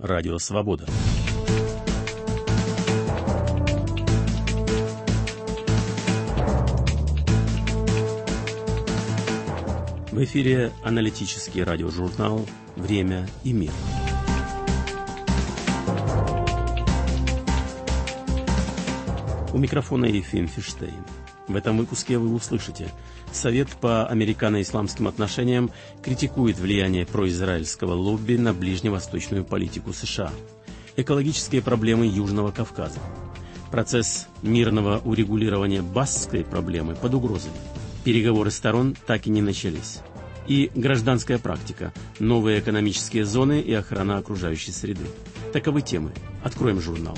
Радио Свобода. В эфире аналитический радиожурнал «Время и мир». У микрофона Ефим Фиштейн. В этом выпуске вы услышите: Совет по американо-исламским отношениям критикует влияние произраильского лобби на ближневосточную политику США. Экологические проблемы Южного Кавказа. Процесс мирного урегулирования баскской проблемы под угрозой. Переговоры сторон так и не начались. И гражданская практика, новые экономические зоны и охрана окружающей среды. Таковы темы. Откроем журнал.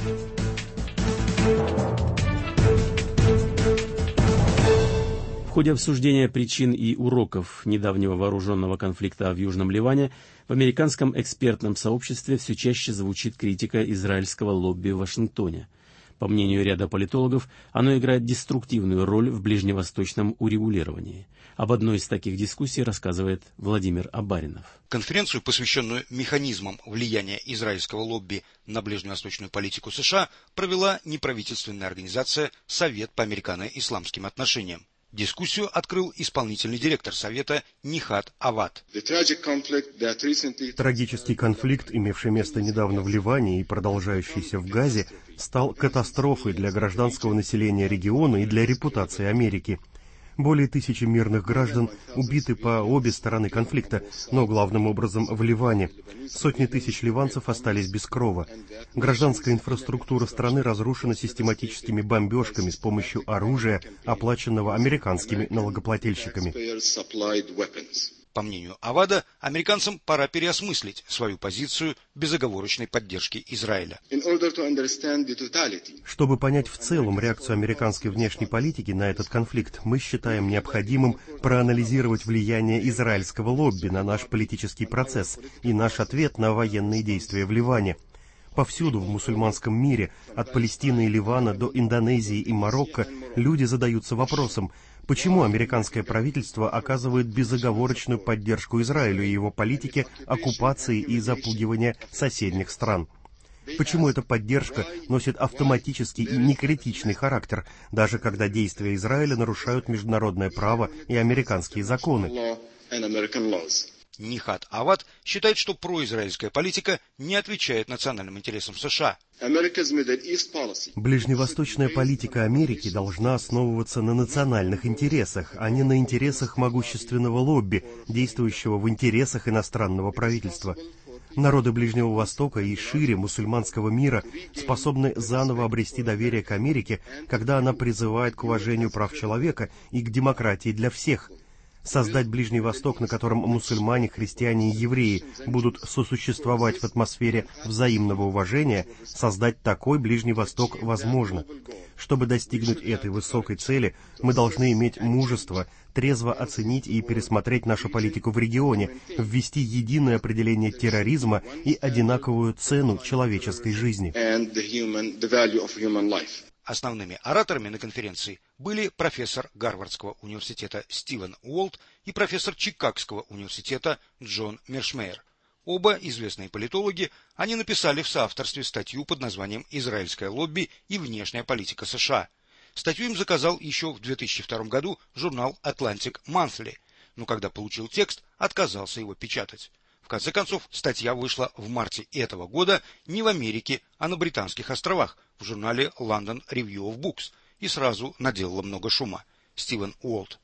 В ходе обсуждения причин и уроков недавнего вооруженного конфликта в Южном Ливане в американском экспертном сообществе все чаще звучит критика израильского лобби в Вашингтоне. По мнению ряда политологов, оно играет деструктивную роль в ближневосточном урегулировании. Об одной из таких дискуссий рассказывает Владимир Абаринов. Конференцию, посвященную механизмам влияния израильского лобби на ближневосточную политику США, провела неправительственная организация «Совет по американо-исламским отношениям». Дискуссию открыл исполнительный директор Совета Нихат Авад. Трагический конфликт, имевший место недавно в Ливане и продолжающийся в Газе, стал катастрофой для гражданского населения региона и для репутации Америки. Более 1000 мирных граждан убиты по обе стороны конфликта, но главным образом в Ливане. Сотни тысяч ливанцев остались без крова. Гражданская инфраструктура страны разрушена систематическими бомбежками с помощью оружия, оплаченного американскими налогоплательщиками. По мнению Авада, американцам пора переосмыслить свою позицию безоговорочной поддержки Израиля. Чтобы понять в целом реакцию американской внешней политики на этот конфликт, мы считаем необходимым проанализировать влияние израильского лобби на наш политический процесс и наш ответ на военные действия в Ливане. Повсюду в мусульманском мире, от Палестины и Ливана до Индонезии и Марокко, люди задаются вопросом: почему американское правительство оказывает безоговорочную поддержку Израилю и его политике оккупации и запугивания соседних стран? Почему эта поддержка носит автоматический и некритичный характер, даже когда действия Израиля нарушают международное право и американские законы? Нихат Авад считает, что произраильская политика не отвечает национальным интересам США. Ближневосточная политика Америки должна основываться на национальных интересах, а не на интересах могущественного лобби, действующего в интересах иностранного правительства. Народы Ближнего Востока и шире мусульманского мира способны заново обрести доверие к Америке, когда она призывает к уважению прав человека и к демократии для всех. Создать Ближний Восток, на котором мусульмане, христиане и евреи будут сосуществовать в атмосфере взаимного уважения, создать такой Ближний Восток возможно. Чтобы достигнуть этой высокой цели, мы должны иметь мужество, трезво оценить и пересмотреть нашу политику в регионе, ввести единое определение терроризма и одинаковую цену человеческой жизни. Основными ораторами на конференции были профессор Гарвардского университета Стивен Уолт и профессор Чикагского университета Джон Мершмейер. Оба известные политологи, они написали в соавторстве статью под названием «Израильское лобби и внешняя политика США». Статью им заказал еще в 2002 году журнал Atlantic Monthly, но когда получил текст, отказался его печатать. В конце концов, статья вышла в марте этого года не в Америке, а на Британских островах, в журнале London Review of Books, и сразу наделала много шума. Стивен Уолт.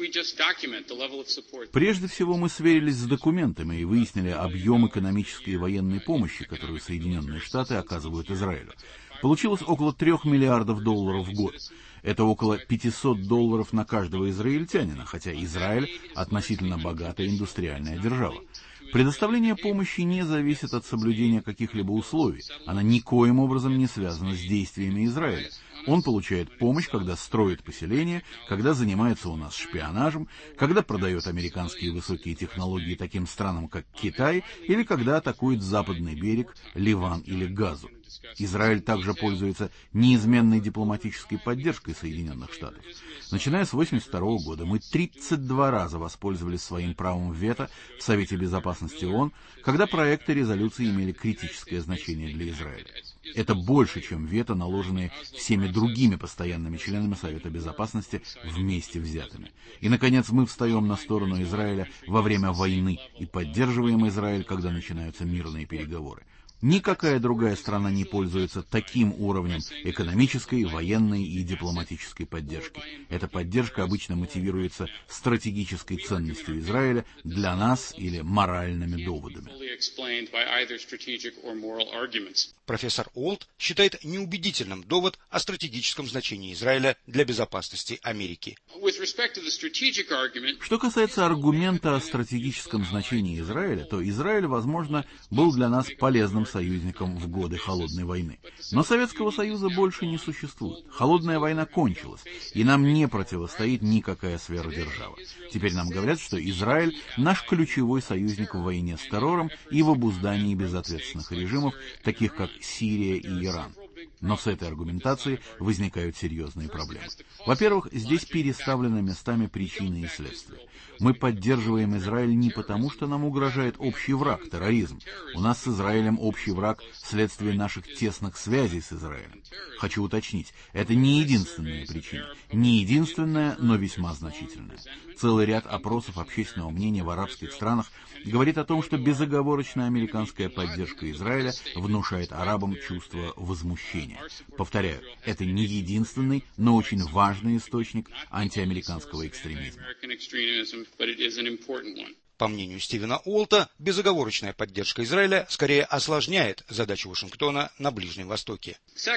Прежде всего мы сверились с документами и выяснили объем экономической и военной помощи, которую Соединенные Штаты оказывают Израилю. Получилось около $3 миллиардов в год. Это около $500 на каждого израильтянина, хотя Израиль относительно богатая индустриальная держава. Предоставление помощи не зависит от соблюдения каких-либо условий. Она никоим образом не связана с действиями Израиля. Он получает помощь, когда строит поселение, когда занимается у нас шпионажем, когда продает американские высокие технологии таким странам, как Китай, или когда атакует западный берег, Ливан или Газу. Израиль также пользуется неизменной дипломатической поддержкой Соединенных Штатов. Начиная с 1982 года мы 32 раза воспользовались своим правом вето в Совете Безопасности ООН, когда проекты резолюции имели критическое значение для Израиля. Это больше, чем вето, наложенные всеми другими постоянными членами Совета Безопасности вместе взятыми. И, наконец, мы встаем на сторону Израиля во время войны и поддерживаем Израиль, когда начинаются мирные переговоры. Никакая другая страна не пользуется таким уровнем экономической, военной и дипломатической поддержки. Эта поддержка обычно мотивируется стратегической ценностью Израиля для нас или моральными доводами. Профессор Уолт считает неубедительным довод о стратегическом значении Израиля для безопасности Америки. Что касается аргумента о стратегическом значении Израиля, то Израиль, возможно, был для нас полезным союзником в годы Холодной войны. Но Советского Союза больше не существует. Холодная война кончилась, и нам не противостоит никакая сверхдержава. Теперь нам говорят, что Израиль – наш ключевой союзник в войне с террором и в обуздании безответственных режимов, таких как Сирия и Иран. Но с этой аргументацией возникают серьезные проблемы. Во-первых, здесь переставлены местами причины и следствия. Мы поддерживаем Израиль не потому, что нам угрожает общий враг – терроризм. У нас с Израилем общий враг вследствие наших тесных связей с Израилем. Хочу уточнить, это не единственная причина. Не единственная, но весьма значительная. Целый ряд опросов общественного мнения в арабских странах говорит о том, что безоговорочная американская поддержка Израиля внушает арабам чувство возмущения. Повторяю, это не единственный, но очень важный источник антиамериканского экстремизма. По мнению Стивена Уолта, безоговорочная поддержка Израиля скорее осложняет задачу Вашингтона на Ближнем Востоке.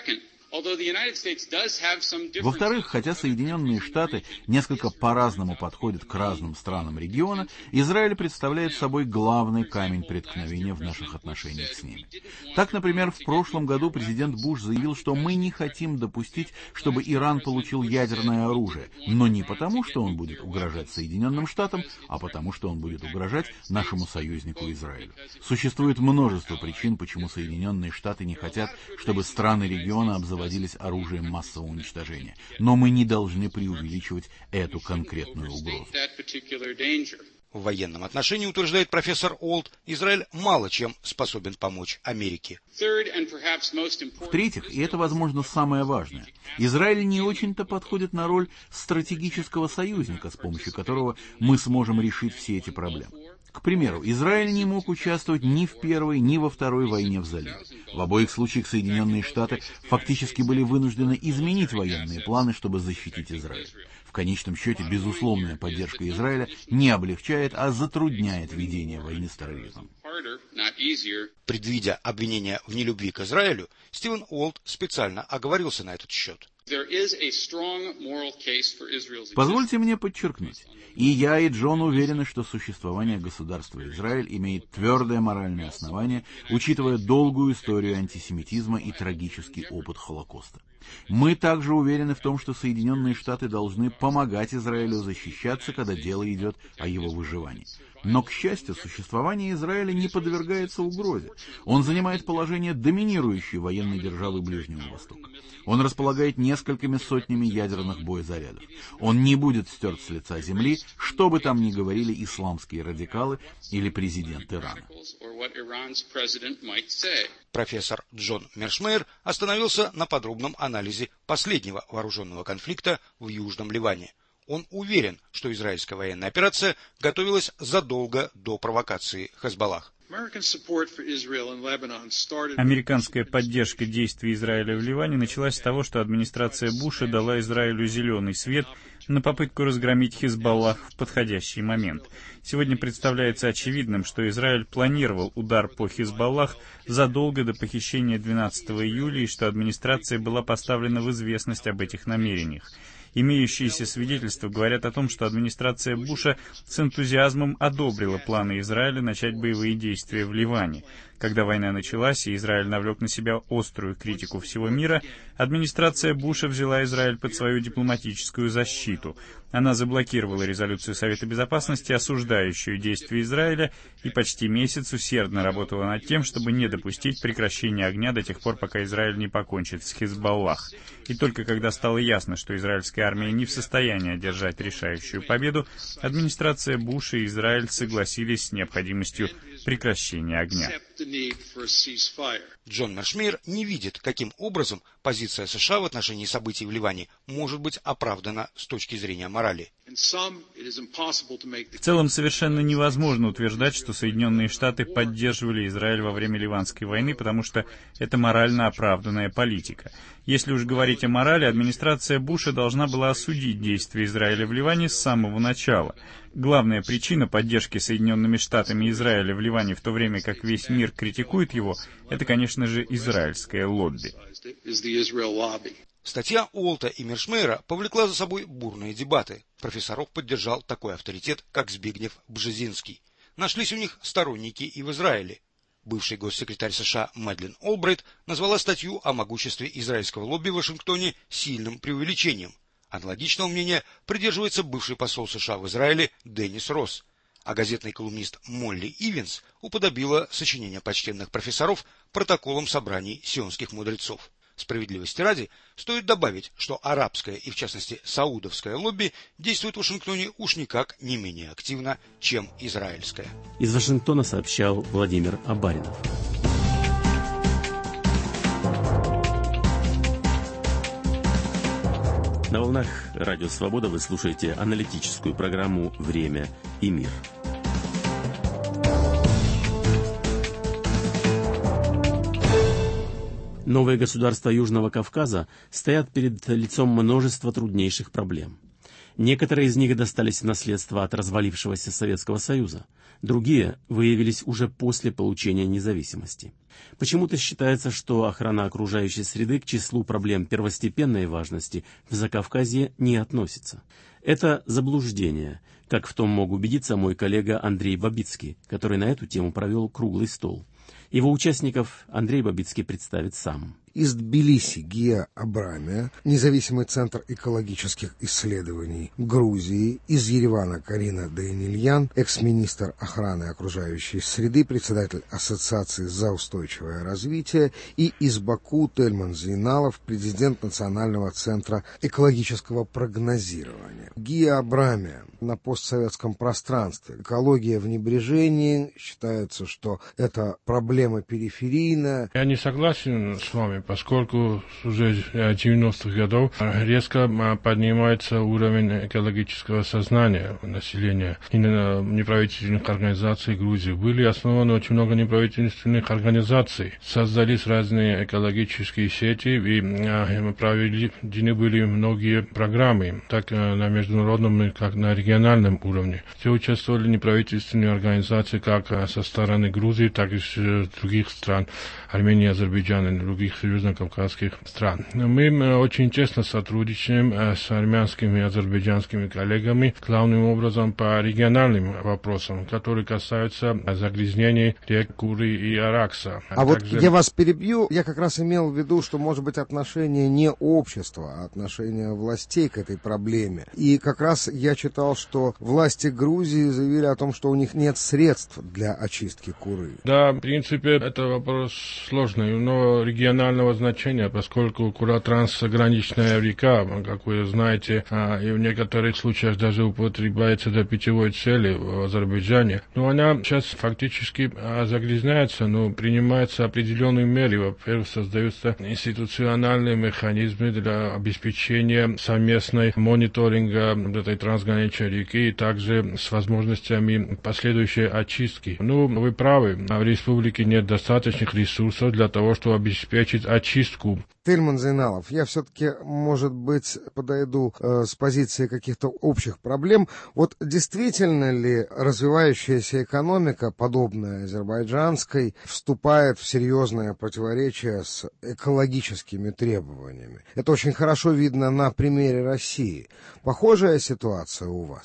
Во-вторых, хотя Соединенные Штаты несколько по-разному подходят к разным странам региона, Израиль представляет собой главный камень преткновения в наших отношениях с ними. Так, например, в прошлом году президент Буш заявил, что мы не хотим допустить, чтобы Иран получил ядерное оружие, но не потому, что он будет угрожать Соединенным Штатам, а потому, что он будет угрожать нашему союзнику Израилю. Существует множество причин, почему Соединенные Штаты не хотят, чтобы страны региона обзаводились оружием массового уничтожения. Но мы не должны преувеличивать эту конкретную угрозу. В военном отношении, утверждает профессор Уолт, Израиль мало чем способен помочь Америке. В-третьих, и это, возможно, самое важное, Израиль не очень-то подходит на роль стратегического союзника, с помощью которого мы сможем решить все эти проблемы. К примеру, Израиль не мог участвовать ни в Первой, ни во Второй войне в заливе. В обоих случаях Соединенные Штаты фактически были вынуждены изменить военные планы, чтобы защитить Израиль. В конечном счете, безусловная поддержка Израиля не облегчает, а затрудняет ведение войны с терроризмом. Предвидя обвинения в нелюбви к Израилю, Стивен Уолт специально оговорился на этот счет. Позвольте мне подчеркнуть, и я, и Джон уверены, что существование государства Израиль имеет твердое моральное основание, учитывая долгую историю антисемитизма и трагический опыт Холокоста. Мы также уверены в том, что Соединенные Штаты должны помогать Израилю защищаться, когда дело идет о его выживании. Но, к счастью, существование Израиля не подвергается угрозе. Он занимает положение доминирующей военной державы Ближнего Востока. Он располагает несколькими сотнями ядерных боезарядов. Он не будет стерт с лица земли, что бы там ни говорили исламские радикалы или президент Ирана. Профессор Джон Мершмейер остановился на подробном анализе последнего вооруженного конфликта в Южном Ливане. Он уверен, что израильская военная операция готовилась задолго до провокации Хезболлах. Американская поддержка действий Израиля в Ливане началась с того, что администрация Буша дала Израилю зеленый свет на попытку разгромить Хезболлах в подходящий момент. Сегодня представляется очевидным, что Израиль планировал удар по Хезболлах задолго до похищения 12 июля и что администрация была поставлена в известность об этих намерениях. Имеющиеся свидетельства говорят о том, что администрация Буша с энтузиазмом одобрила планы Израиля начать боевые действия в Ливане. Когда война началась и Израиль навлек на себя острую критику всего мира, администрация Буша взяла Израиль под свою дипломатическую защиту. Она заблокировала резолюцию Совета Безопасности, осуждающую действия Израиля, и почти месяц усердно работала над тем, чтобы не допустить прекращения огня до тех пор, пока Израиль не покончит с Хизбаллах. И только когда стало ясно, что израильская армия не в состоянии одержать решающую победу, администрация Буша и Израиль согласились с необходимостью прекращения огня. Джон Мершмейер не видит, каким образом позиция США в отношении событий в Ливане может быть оправдана с точки зрения морали. В целом, совершенно невозможно утверждать, что Соединенные Штаты поддерживали Израиль во время Ливанской войны, потому что это морально оправданная политика. Если уж говорить о морали, администрация Буша должна была осудить действия Израиля в Ливане с самого начала. Главная причина поддержки Соединенными Штатами Израиля в Ливане в то время, как весь мир критикует его, это, конечно же, израильское лобби. Статья Уолта и Мершмейера повлекла за собой бурные дебаты. Профессоров поддержал такой авторитет, как Збигнев Бжезинский. Нашлись у них сторонники и в Израиле. Бывший госсекретарь США Мэдлин Олбрайт назвала статью о могуществе израильского лобби в Вашингтоне сильным преувеличением. Аналогичного мнения придерживается бывший посол США в Израиле Деннис Росс. А газетный колумнист Молли Ивенс уподобила сочинения почтенных профессоров протоколом собраний сионских мудрецов. Справедливости ради, стоит добавить, что арабское и, в частности, саудовское лобби действует в Вашингтоне уж никак не менее активно, чем израильское. Из Вашингтона сообщал Владимир Абаринов. На волнах Радио Свобода вы слушаете аналитическую программу «Время и мир». Новые государства Южного Кавказа стоят перед лицом множества труднейших проблем. Некоторые из них достались в наследство от развалившегося Советского Союза, другие выявились уже после получения независимости. Почему-то считается, что охрана окружающей среды к числу проблем первостепенной важности в Закавказье не относится. Это заблуждение, как в том мог убедиться мой коллега Андрей Бабицкий, который на эту тему провел круглый стол. Его участников Андрей Бабицкий представит сам. Из Тбилиси Гия Абрамия, независимый центр экологических исследований Грузии, из Еревана Карина Дейнильян, экс-министр охраны окружающей среды, председатель Ассоциации за устойчивое развитие, и из Баку Тельман Зейналов, президент Национального центра экологического прогнозирования. Гия Абрамия на постсоветском пространстве. Экология в небрежении. Считается, что это проблема периферийная. Я не согласен с вами, поскольку уже с 90-х годов резко поднимается уровень экологического сознания населения. И неправительственных организаций Грузии были основаны очень много неправительственных организаций. Создались разные экологические сети и проведены были многие программы, так на международном, как на региональном уровне. Все участвовали неправительственные организации как со стороны Грузии, так и с других стран, Армении, Азербайджана и других южно-кавказских стран. Мы очень тесно сотрудничаем с армянскими и азербайджанскими коллегами, главным образом по региональным вопросам, которые касаются загрязнений рек Куры и Аракса. Вот я вас перебью, я как раз имел в виду, что может быть отношение не общества, а отношение властей к этой проблеме. И как раз я читал, что власти Грузии заявили о том, что у них нет средств для очистки Куры. Да, в принципе, это вопрос сложный, но регионального значения, поскольку Кура трансграничная река, как вы знаете, и в некоторых случаях даже употребляется для питьевой цели в Азербайджане. Но она сейчас фактически загрязняется, но принимаются определенные меры. Во-первых, создаются институциональные механизмы для обеспечения совместной мониторинга этой трансграничной реки и также с возможностями последующей очистки. Ну, вы правы, в республике нет достаточных ресурсов для того, чтобы обеспечить очистку. Тельман Зейналов, я все-таки, может быть, подойду с позиции каких-то общих проблем. Вот действительно ли развивающаяся экономика, подобная азербайджанской, вступает в серьезное противоречие с экологическими требованиями? Это очень хорошо видно на примере России. Похожая ситуация у вас?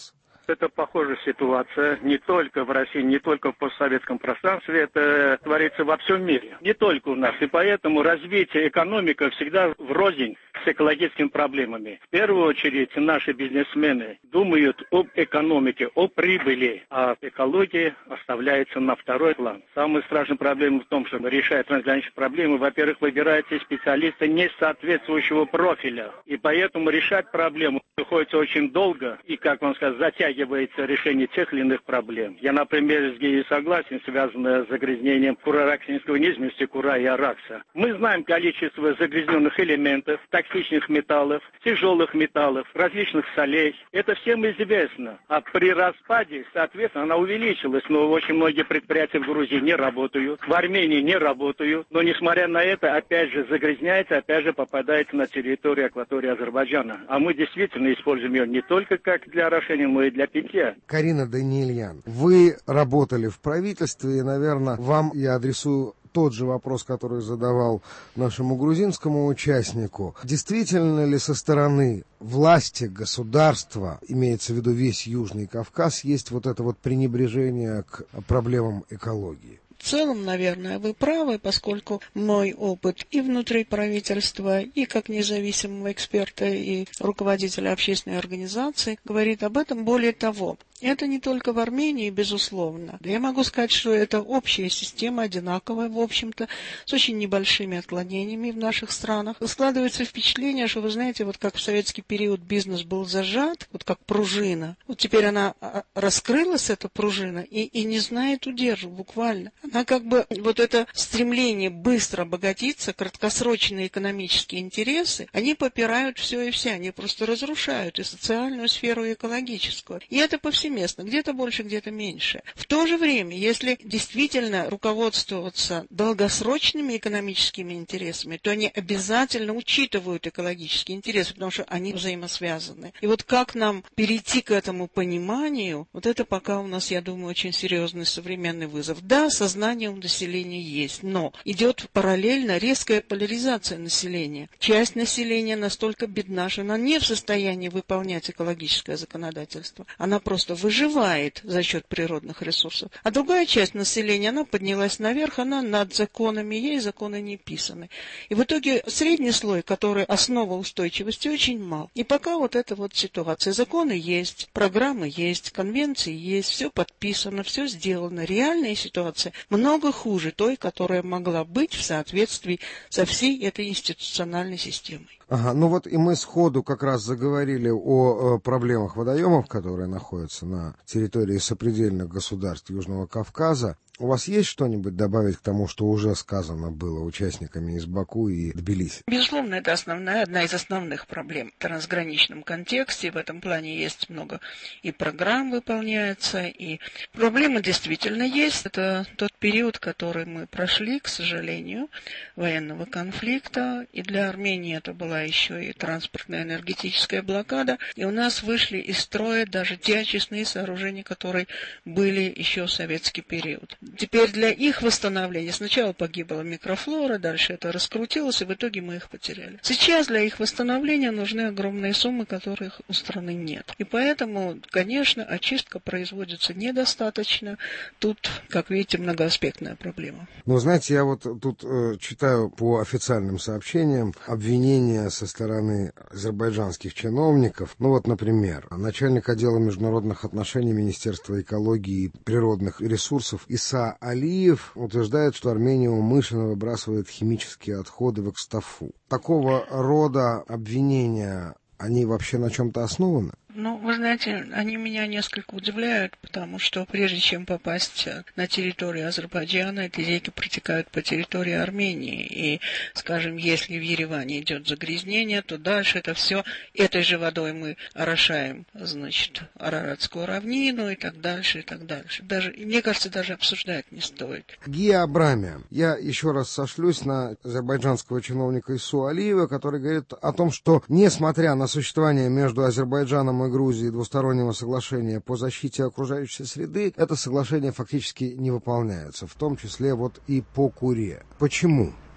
Это похожая ситуация не только в России, не только в постсоветском пространстве, это творится во всем мире, не только у нас. И поэтому развитие экономики всегда врознь с экологическими проблемами. В первую очередь наши бизнесмены думают об экономике, о прибыли, а экология оставляется на второй план. Самая страшная проблема в том, что решая трансграничные проблемы, во-первых, выбираются специалисты не соответствующего профиля. И поэтому решать проблему приходится очень долго и, как вам сказать, затягивается решение тех или иных проблем. Я, например, с Геей согласен, связанное с загрязнением курораксинской низменности, кура и аракса. Мы знаем количество загрязненных элементов, токсичных металлов, тяжелых металлов, различных солей. Это всем известно. А при распаде, соответственно, она увеличилась. Но очень многие предприятия в Грузии не работают, в Армении не работают. Но, несмотря на это, опять же, загрязняется, опять же, попадает на территорию акватории Азербайджана. А мы действительно используем ее не только как для орошения, но и для питья. Карина Даниильян, вы работали в правительстве, и, наверное, вам я адресую тот же вопрос, который задавал нашему грузинскому участнику. Действительно ли со стороны власти, государства, имеется в виду весь Южный Кавказ, есть вот это вот пренебрежение к проблемам экологии? В целом, наверное, вы правы, поскольку мой опыт и внутри правительства, и как независимого эксперта, и руководителя общественной организации говорит об этом. Более того, это не только в Армении, безусловно. Я могу сказать, что это общая система, одинаковая, в общем-то, с очень небольшими отклонениями в наших странах. Складывается впечатление, что, вы знаете, вот как в советский период бизнес был зажат, вот как пружина, вот теперь она раскрылась, эта пружина, и не знает удержу, буквально. Она как бы, вот это стремление быстро обогатиться, краткосрочные экономические интересы, они попирают все и вся, они просто разрушают и социальную сферу, и экологическую. И это повсеместно. Где-то больше, где-то меньше. В то же время, если действительно руководствоваться долгосрочными экономическими интересами, то они обязательно учитывают экологические интересы, потому что они взаимосвязаны. И вот как нам перейти к этому пониманию, вот это пока у нас, я думаю, очень серьезный современный вызов. Да, сознание у населения есть, но идет параллельно резкая поляризация населения. Часть населения настолько бедна, что она не в состоянии выполнять экологическое законодательство. Она просто выживает за счет природных ресурсов. А другая часть населения, она поднялась наверх, она над законами, ей законы не писаны. И в итоге средний слой, который основа устойчивости, очень мал. И пока вот эта вот ситуация. Законы есть, программы есть, конвенции есть, все подписано, все сделано. Реальная ситуация много хуже той, которая могла быть в соответствии со всей этой институциональной системой. Ага, ну вот и мы сходу как раз заговорили о проблемах водоемов, которые находятся на территории сопредельных государств Южного Кавказа. У вас есть что-нибудь добавить к тому, что уже сказано было участниками из Баку и Тбилиси? Безусловно, это одна из основных проблем в трансграничном контексте. В этом плане есть много и программ выполняется, и проблемы действительно есть. Это тот период, который мы прошли, к сожалению, военного конфликта. И для Армении это была еще и транспортная энергетическая блокада. И у нас вышли из строя даже те очистные сооружения, которые были еще в советский период. Теперь для их восстановления сначала погибла микрофлора, дальше это раскрутилось, и в итоге мы их потеряли. Сейчас для их восстановления нужны огромные суммы, которых у страны нет. И поэтому, конечно, очистка производится недостаточно. Тут, как видите, многоаспектная проблема. Ну, знаете, я вот тут читаю по официальным сообщениям обвинения со стороны азербайджанских чиновников. Ну вот, например, начальник отдела международных отношений Министерства экологии и природных ресурсов Иса Алиев утверждает, что Армения умышленно выбрасывает химические отходы в Экстафу. Такого рода обвинения, они вообще на чем-то основаны? Ну, вы знаете, они меня несколько удивляют, потому что прежде чем попасть на территорию Азербайджана, эти реки протекают по территории Армении. И, скажем, если в Ереване идет загрязнение, то дальше это все этой же водой мы орошаем, значит, Араратскую равнину и так дальше, и так дальше. Даже, мне кажется, даже обсуждать не стоит. Гия Абрамия. Я еще раз сошлюсь на азербайджанского чиновника Ису Алиева, который говорит о том, что, несмотря на существование между Азербайджаном и Грузии двустороннего соглашения по защите окружающей среды, это соглашение фактически не выполняется, в том числе вот и по Куре. Почему?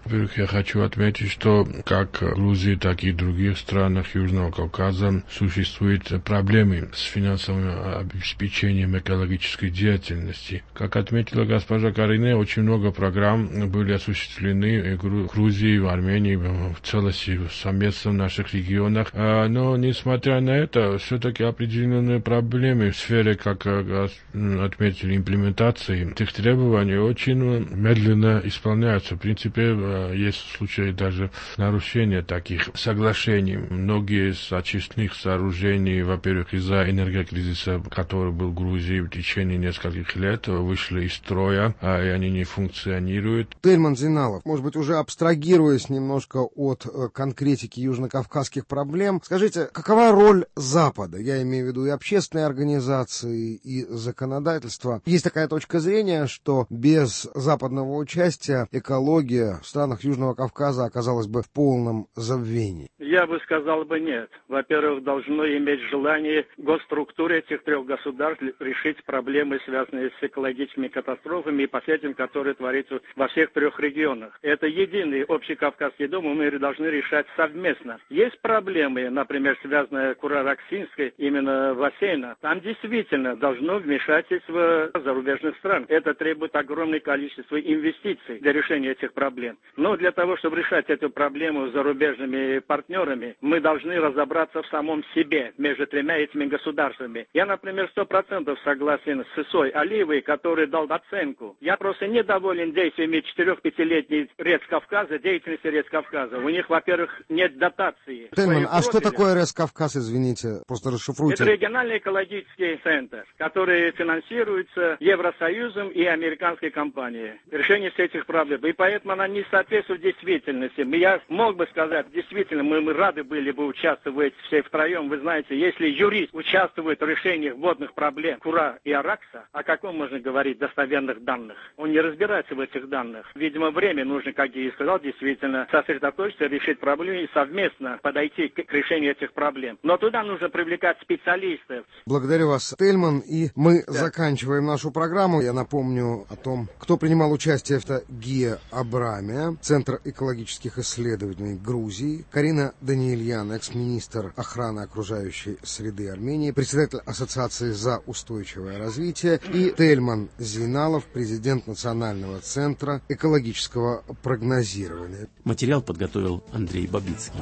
Во-первых, я хочу отметить, что как в Грузии, так и в других странах Южного Кавказа существуют проблемы с финансовым обеспечением экологической деятельности. Как отметила госпожа Карине, очень много программ были осуществлены в Грузии, в Армении, в целости, совместно в наших регионах. Но, несмотря на это, все-таки определенные проблемы в сфере, как отметили, имплементации этих требований очень медленно исполняются. В принципе, есть случаи даже нарушения таких соглашений. Многие из очистных сооружений, во-первых, из-за энергокризиса, который был в Грузии в течение нескольких лет, вышли из строя, и они не функционируют. Тельман Зейналов, может быть, уже абстрагируясь немножко от конкретики южнокавказских проблем, скажите, какова роль Запада? Я имею в виду и общественные организации, и законодательство. Есть такая точка зрения, что без западного участия экология в странах Южного Кавказа оказалась бы в полном забвении. Я бы сказал бы нет. Во-первых, должно иметь желание госструктуры этих трех государств решить проблемы, связанные с экологическими катастрофами и последствиями, которые творятся во всех трех регионах. Это единый общий Кавказский дом, и мы должны решать совместно. Есть проблемы, например, связанные с Курараксинской, именно бассейна. Там действительно должно вмешательство зарубежных стран. Это требует огромное количество инвестиций для решения этих проблем. Но для того, чтобы решать эту проблему с зарубежными партнерами, мы должны разобраться в самом себе, между тремя этими государствами. Я, например, 100% согласен с Исой Алиевой, который дал оценку. Я просто недоволен действиями 4-5-летней Рескавказа, деятельности Рескавказа. У них, во-первых, нет дотации. Тельман, а что такое Рескавказ, извините, просто расшифруйте. Это региональный экологический центр, который финансируется Евросоюзом и американской компанией. Решение этих проблем. И поэтому она не соответствует действительности. Я мог бы сказать, действительно, мы рады были бы участвовать все втроем. Вы знаете, если юрист участвует в решениях водных проблем Кура и Аракса, о каком можно говорить достоверных данных? Он не разбирается в этих данных. Видимо, время нужно, как я и сказал, действительно сосредоточиться, решить проблемы и совместно подойти к решению этих проблем. Но туда нужно привлекать специалистов. Благодарю вас, Тельман. И мы заканчиваем нашу программу. Я напомню о том, кто принимал участие в это Гия Абрамия, Центр экологических исследований Грузии, Карина Даниильян, экс-министр охраны окружающей среды Армении, председатель Ассоциации за устойчивое развитие, и Тельман Зейналов, президент Национального центра экологического прогнозирования. Материал подготовил Андрей Бабицкий.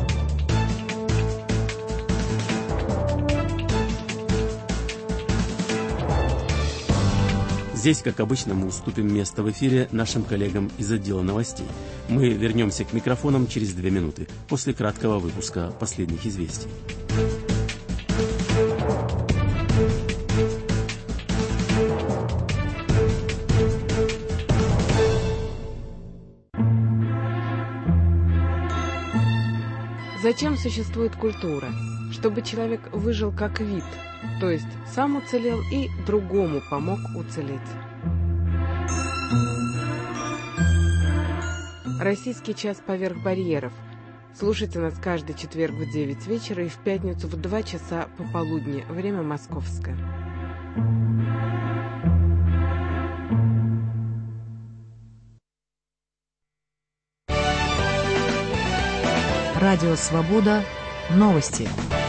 Здесь, как обычно, мы уступим место в эфире нашим коллегам из отдела новостей. Мы вернемся к микрофонам через 2 минуты, после краткого выпуска последних известий. Зачем существует культура? Чтобы человек выжил как вид, то есть сам уцелел и другому помог уцелеть. Российский час поверх барьеров. Слушайте нас каждый четверг в 9 вечера и в пятницу в 2 часа пополудни, время московское. Радио «Свобода». Новости.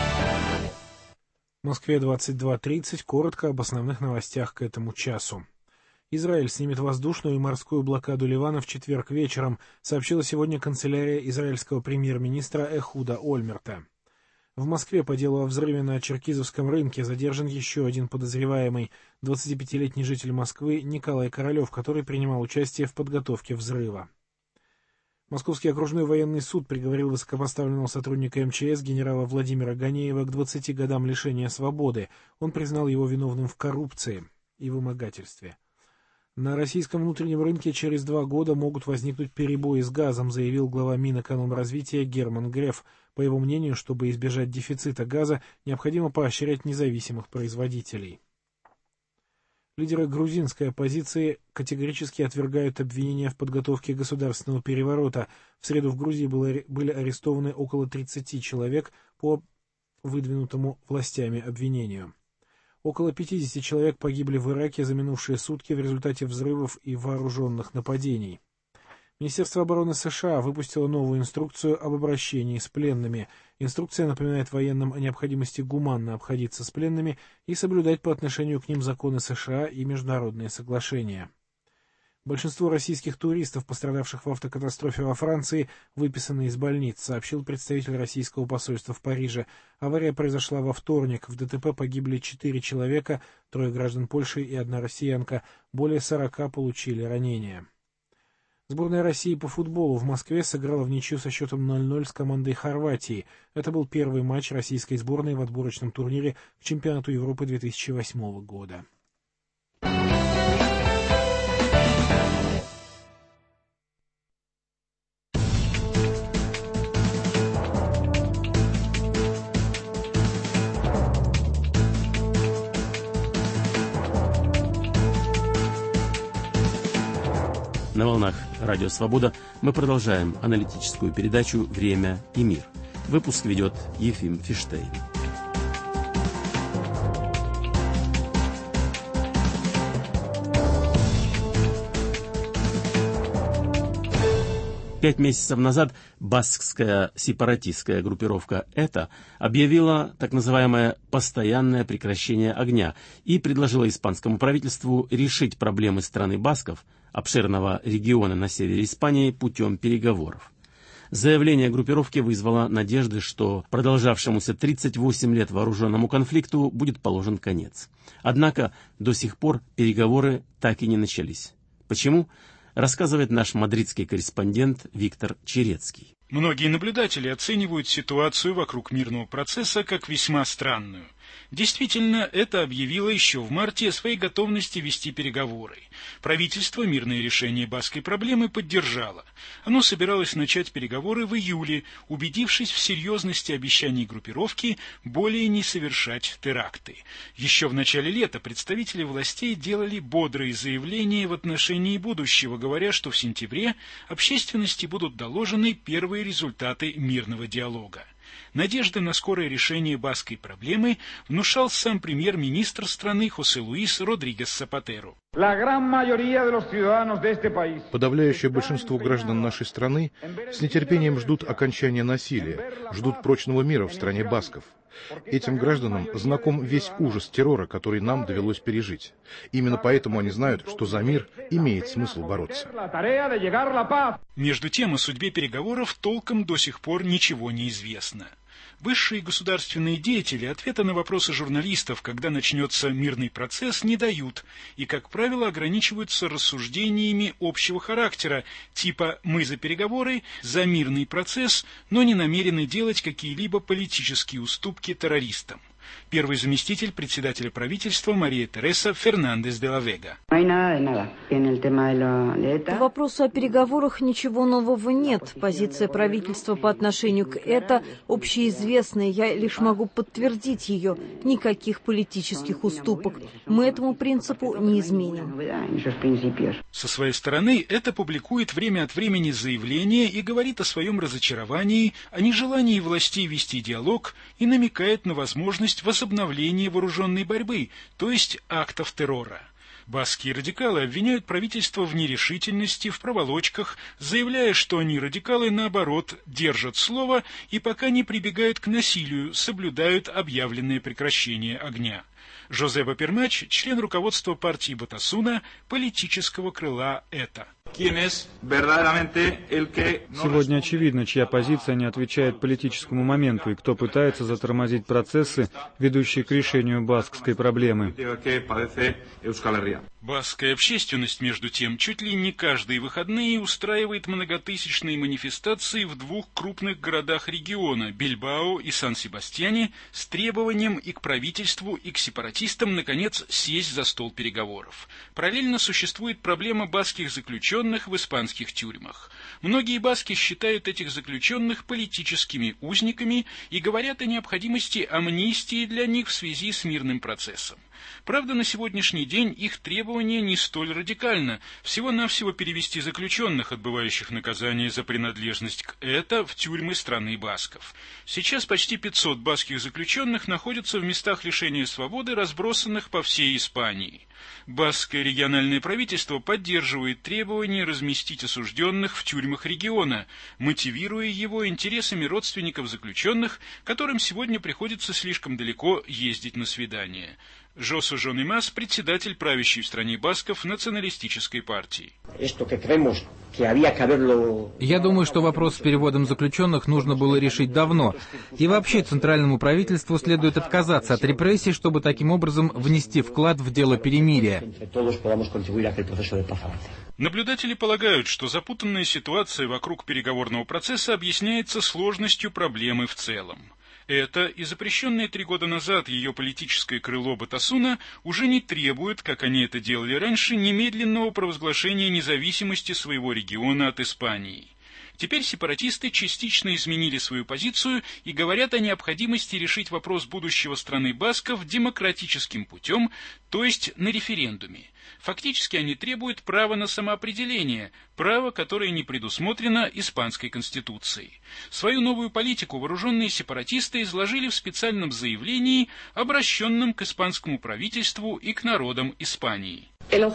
В Москве 22:30. Коротко об основных новостях к этому часу. Израиль снимет воздушную и морскую блокаду Ливана в четверг вечером, сообщила сегодня канцелярия израильского премьер-министра Эхуда Ольмерта. В Москве по делу о взрыве на Черкизовском рынке задержан еще один подозреваемый, 25-летний житель Москвы Николай Королев, который принимал участие в подготовке взрыва. Московский окружной военный суд приговорил высокопоставленного сотрудника МЧС генерала Владимира Ганеева к 20 годам лишения свободы. Он признал его виновным в коррупции и вымогательстве. На российском внутреннем рынке через 2 года могут возникнуть перебои с газом, заявил глава Минэкономразвития Герман Греф. По его мнению, чтобы избежать дефицита газа, необходимо поощрять независимых производителей. Лидеры грузинской оппозиции категорически отвергают обвинения в подготовке государственного переворота. В среду в Грузии были арестованы около 30 человек по выдвинутому властями обвинению. Около 50 человек погибли в Ираке за минувшие сутки в результате взрывов и вооруженных нападений. Министерство обороны США выпустило новую инструкцию об обращении с пленными. Инструкция напоминает военным о необходимости гуманно обходиться с пленными и соблюдать по отношению к ним законы США и международные соглашения. Большинство российских туристов, пострадавших в автокатастрофе во Франции, выписаны из больниц, сообщил представитель российского посольства в Париже. Авария произошла во вторник. В ДТП погибли 4 человека, 3 граждан Польши и 1 россиянка. Более 40 получили ранения. Сборная России по футболу в Москве сыграла в ничью со счетом 0-0 с командой Хорватии. Это был первый матч российской сборной в отборочном турнире к чемпионату Европы 2008 года. На волнах Радио Свобода мы продолжаем аналитическую передачу «Время и мир». Выпуск ведет Ефим Фиштейн. Пять месяцев назад баскская сепаратистская группировка «ЭТА» объявила так называемое «постоянное прекращение огня» и предложила испанскому правительству решить проблемы страны басков, обширного региона на севере Испании, путем переговоров. Заявление группировки вызвало надежды, что продолжавшемуся 38 лет вооруженному конфликту будет положен конец. Однако до сих пор переговоры так и не начались. Почему? Рассказывает наш мадридский корреспондент Виктор Черецкий. Многие наблюдатели оценивают ситуацию вокруг мирного процесса как весьма странную. Действительно, это объявило еще в марте о своей готовности вести переговоры. Правительство мирное решение баскской проблемы поддержало. Оно собиралось начать переговоры в июле, убедившись в серьезности обещаний группировки более не совершать теракты. Еще в начале лета представители властей делали бодрые заявления в отношении будущего, говоря, что в сентябре общественности будут доложены первые результаты мирного диалога. Надежды на скорое решение баскской проблемы внушал сам премьер-министр страны Хосе Луис Родригес Сапатеро. Подавляющее большинство граждан нашей страны с нетерпением ждут окончания насилия, ждут прочного мира в стране басков. Этим гражданам знаком весь ужас террора, который нам довелось пережить. Именно поэтому они знают, что за мир имеет смысл бороться. Между тем, о судьбе переговоров толком до сих пор ничего не известно. Высшие государственные деятели ответа на вопросы журналистов, когда начнется мирный процесс, не дают и, как правило, ограничиваются рассуждениями общего характера, типа «мы за переговоры, за мирный процесс, но не намерены делать какие-либо политические уступки террористам». Первый заместитель председателя правительства Мария Тереса Фернандес де ла Вега. По вопросу о переговорах ничего нового нет. Позиция правительства по отношению к это общеизвестная. Я лишь могу подтвердить ее. Никаких политических уступок. Мы этому принципу не изменим. Со своей стороны, это публикует время от времени заявления и говорит о своем разочаровании, о нежелании властей вести диалог и намекает на возможность возобновления вооруженной борьбы, то есть актов террора. Баскские радикалы обвиняют правительство в нерешительности, в проволочках, заявляя, что они, радикалы, наоборот, держат слово и пока не прибегают к насилию, соблюдают объявленное прекращение огня. Жозе Бапермач, член руководства партии Батасуна, политического крыла ЭТА. Сегодня очевидно, чья позиция не отвечает политическому моменту и кто пытается затормозить процессы, ведущие к решению баскской проблемы. Баскская общественность, между тем, чуть ли не каждые выходные устраивает многотысячные манифестации в двух крупных городах региона – Бильбао и Сан-Себастьяне, с требованием и к правительству, и к сепаратистам, наконец, сесть за стол переговоров. Параллельно существует проблема баскских заключенных в испанских тюрьмах. Многие баски считают этих заключенных политическими узниками и говорят о необходимости амнистии для них в связи с мирным процессом. Правда, на сегодняшний день их требование не столь радикально. Всего-навсего перевести заключенных, отбывающих наказание за принадлежность к ЭТА, в тюрьмы страны басков. Сейчас почти 500 баскских заключенных находятся в местах лишения свободы, разбросанных по всей Испании. Баскское региональное правительство поддерживает требования намерение разместить осужденных в тюрьмах региона, мотивируя его интересами родственников заключенных, которым сегодня приходится слишком далеко ездить на свидания. Жосу Жонимас, председатель правящей в стране басков националистической партии. Я думаю, что вопрос с переводом заключенных нужно было решить давно. И вообще центральному правительству следует отказаться от репрессий, чтобы таким образом внести вклад в дело перемирия. Наблюдатели полагают, что запутанная ситуация вокруг переговорного процесса объясняется сложностью проблемы в целом. Это и запрещенное 3 года назад ее политическое крыло Батасуна уже не требует, как они это делали раньше, немедленного провозглашения независимости своего региона от Испании. Теперь сепаратисты частично изменили свою позицию и говорят о необходимости решить вопрос будущего страны басков демократическим путем, то есть на референдуме. Фактически они требуют права на самоопределение, право, которое не предусмотрено Испанской Конституцией. Свою новую политику вооруженные сепаратисты изложили в специальном заявлении, обращенном к испанскому правительству и к народам Испании.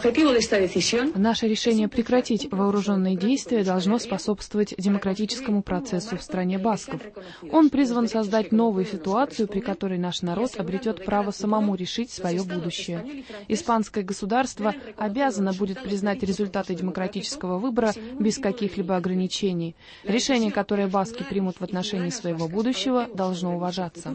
Наше решение прекратить вооруженные действия должно способствовать демократическому процессу в стране басков. Он призван создать новую ситуацию, при которой наш народ обретет право самому решить свое будущее. Испанское государство обязано будет признать результаты демократического выбора без каких-либо ограничений. Решение, которое баски примут в отношении своего будущего, должно уважаться.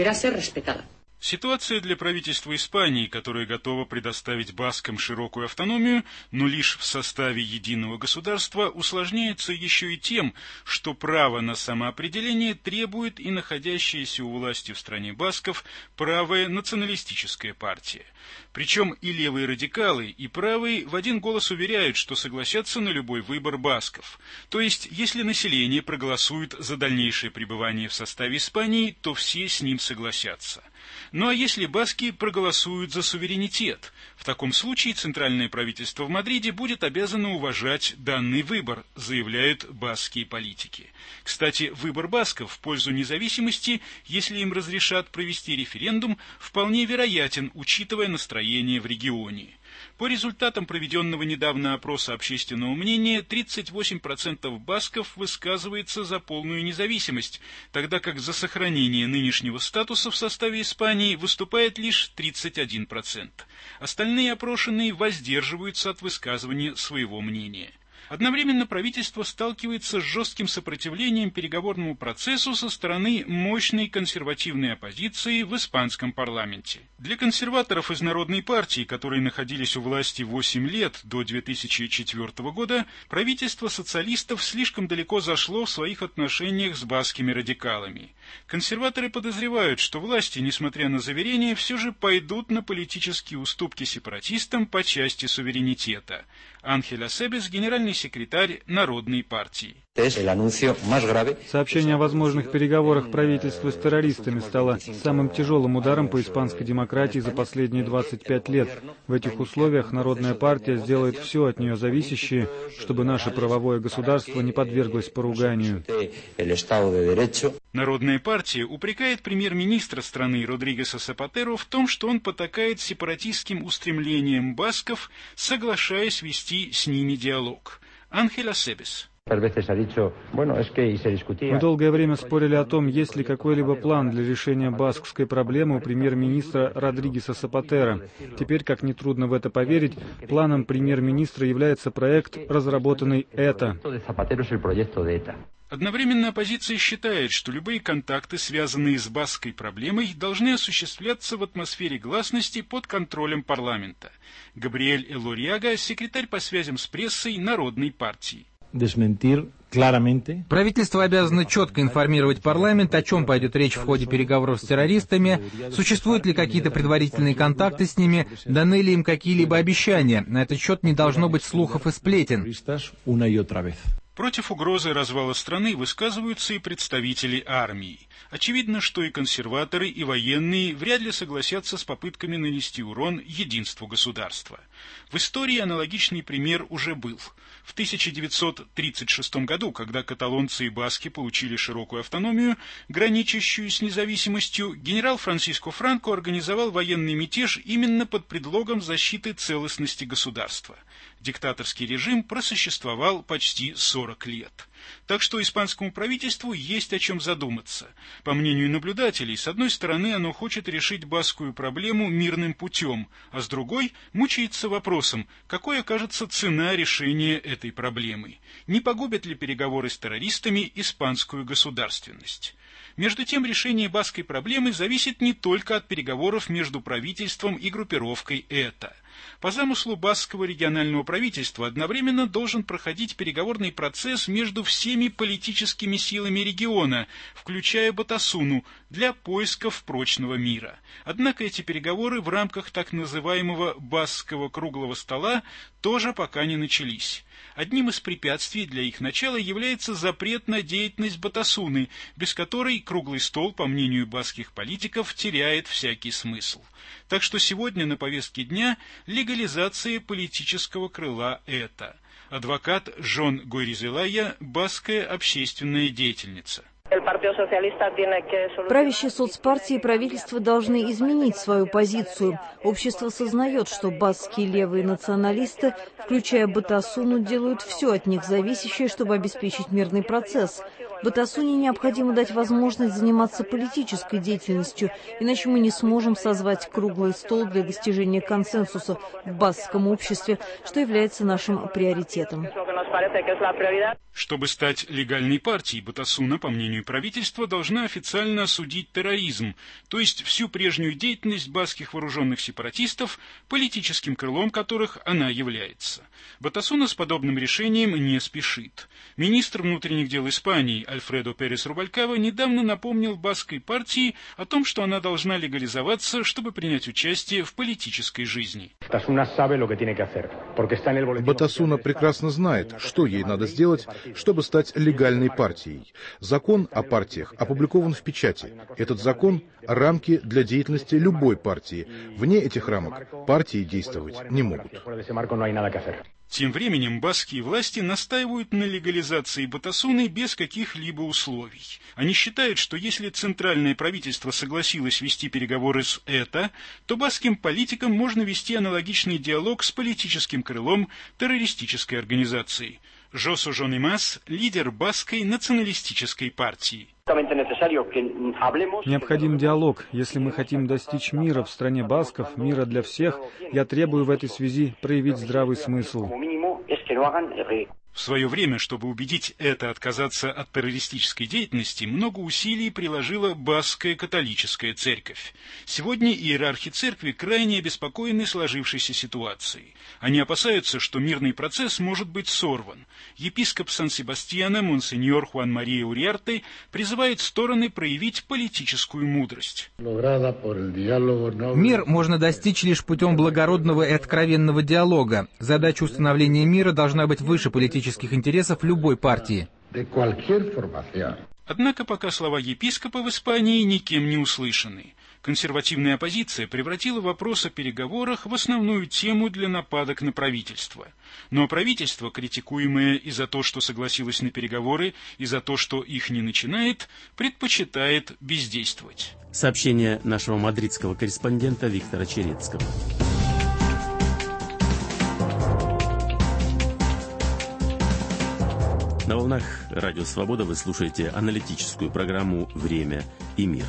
Ситуация для правительства Испании, которое готово предоставить баскам широкую автономию, но лишь в составе единого государства, усложняется еще и тем, что право на самоопределение требует и находящаяся у власти в стране басков правая националистическая партия. Причем и левые радикалы, и правые в один голос уверяют, что согласятся на любой выбор басков. То есть, если население проголосует за дальнейшее пребывание в составе Испании, то все с ним согласятся. Ну а если баски проголосуют за суверенитет? В таком случае центральное правительство в Мадриде будет обязано уважать данный выбор, заявляют баскские политики. Кстати, выбор басков в пользу независимости, если им разрешат провести референдум, вполне вероятен, учитывая настроение в регионе. По результатам проведенного недавно опроса общественного мнения, 38% басков высказывается за полную независимость, тогда как за сохранение нынешнего статуса в составе Испании выступает лишь 31%. Остальные опрошенные воздерживаются от высказывания своего мнения. Одновременно правительство сталкивается с жестким сопротивлением переговорному процессу со стороны мощной консервативной оппозиции в испанском парламенте. Для консерваторов из Народной партии, которые находились у власти 8 лет до 2004 года, правительство социалистов слишком далеко зашло в своих отношениях с баскскими радикалами. Консерваторы подозревают, что власти, несмотря на заверения, все же пойдут на политические уступки сепаратистам по части суверенитета. Анхель Асебес, генеральный секретарь Народной партии. Сообщение о возможных переговорах правительства с террористами стало самым тяжелым ударом по испанской демократии за последние 25 лет. В этих условиях Народная партия сделает все от нее зависящее, чтобы наше правовое государство не подверглось поруганию. Народная партия упрекает премьер-министра страны Родригеса Сапатеро в том, что он потакает сепаратистским устремлениям басков, соглашаясь вести с ними диалог. Анхель Асебес. Мы долгое время спорили о том, есть ли какой-либо план для решения баскской проблемы у премьер-министра Родригеса Сапатеро. Теперь, как нетрудно в это поверить, планом премьер-министра является проект, разработанный ЭТА. Одновременно оппозиция считает, что любые контакты, связанные с баскской проблемой, должны осуществляться в атмосфере гласности под контролем парламента. Габриэль Элориага, секретарь по связям с прессой Народной партии. Правительство обязано четко информировать парламент, о чем пойдет речь в ходе переговоров с террористами, существуют ли какие-то предварительные контакты с ними, даны ли им какие-либо обещания. На этот счет не должно быть слухов и сплетен. Против угрозы развала страны высказываются и представители армии. Очевидно, что и консерваторы, и военные вряд ли согласятся с попытками нанести урон единству государства. В истории аналогичный пример уже был. В 1936 году, когда каталонцы и баски получили широкую автономию, граничащую с независимостью, генерал Франсиско Франко организовал военный мятеж именно под предлогом защиты целостности государства. Диктаторский режим просуществовал почти 40 лет. Так что испанскому правительству есть о чем задуматься. По мнению наблюдателей, с одной стороны, оно хочет решить баскскую проблему мирным путем, а с другой мучается вопросом, какой окажется цена решения этой проблемы. Не погубят ли переговоры с террористами испанскую государственность? Между тем, решение баскской проблемы зависит не только от переговоров между правительством и группировкой ЭТА. По замыслу баскского регионального правительства одновременно должен проходить переговорный процесс между всеми политическими силами региона, включая Батасуну, для поисков прочного мира. Однако эти переговоры в рамках так называемого баскского круглого стола тоже пока не начались. Одним из препятствий для их начала является запрет на деятельность Батасуны, без которой круглый стол, по мнению баскских политиков, теряет всякий смысл. Так что сегодня на повестке дня легализация политического крыла ЭТА. Адвокат Жон Гойризелая, баскская общественная деятельница. Правящие соцпартии и правительство должны изменить свою позицию. Общество сознает, что баскские левые националисты, включая Батасуну, делают все от них зависящее, чтобы обеспечить мирный процесс. Батасуне необходимо дать возможность заниматься политической деятельностью, иначе мы не сможем созвать круглый стол для достижения консенсуса в баскском обществе, что является нашим приоритетом. Чтобы стать легальной партией, Батасуна, по мнению правительства, должна официально осудить терроризм, то есть всю прежнюю деятельность баскских вооруженных сепаратистов, политическим крылом которых она является. Батасуна с подобным решением не спешит. Министр внутренних дел Испании Альфредо Перес Рубалькава недавно напомнил баскской партии о том, что она должна легализоваться, чтобы принять участие в политической жизни. Батасуна прекрасно знает, что ей надо сделать, чтобы стать легальной партией. Закон о партиях опубликован в печати. Этот закон – рамки для деятельности любой партии. Вне этих рамок партии действовать не могут. Тем временем баскские власти настаивают на легализации Батасуны без каких-либо условий. Они считают, что если центральное правительство согласилось вести переговоры с ЭТА, то баскским политикам можно вести аналогичный диалог с политическим крылом террористической организации. Жосу Жонемас, лидер баскской националистической партии. Необходим диалог. Если мы хотим достичь мира в стране басков, мира для всех, я требую в этой связи проявить здравый смысл. В свое время, чтобы убедить ЭТА отказаться от террористической деятельности, много усилий приложила баскская католическая церковь. Сегодня иерархи церкви крайне обеспокоены сложившейся ситуацией. Они опасаются, что мирный процесс может быть сорван. Епископ Сан-Себастьяна, монсеньор Хуан Мария Уриарте, призывает стороны проявить политическую мудрость. Мир можно достичь лишь путем благородного и откровенного диалога. Задача установления мира должна быть выше политических интересов любой партии. Однако пока слова епископа в Испании никем не услышаны. Консервативная оппозиция превратила вопрос о переговорах в основную тему для нападок на правительство. Но правительство, критикуемое и за то, что согласилось на переговоры, и за то, что их не начинает, предпочитает бездействовать. Сообщение нашего мадридского корреспондента Виктора Черецкого. На волнах Радио Свобода вы слушаете аналитическую программу «Время и мир».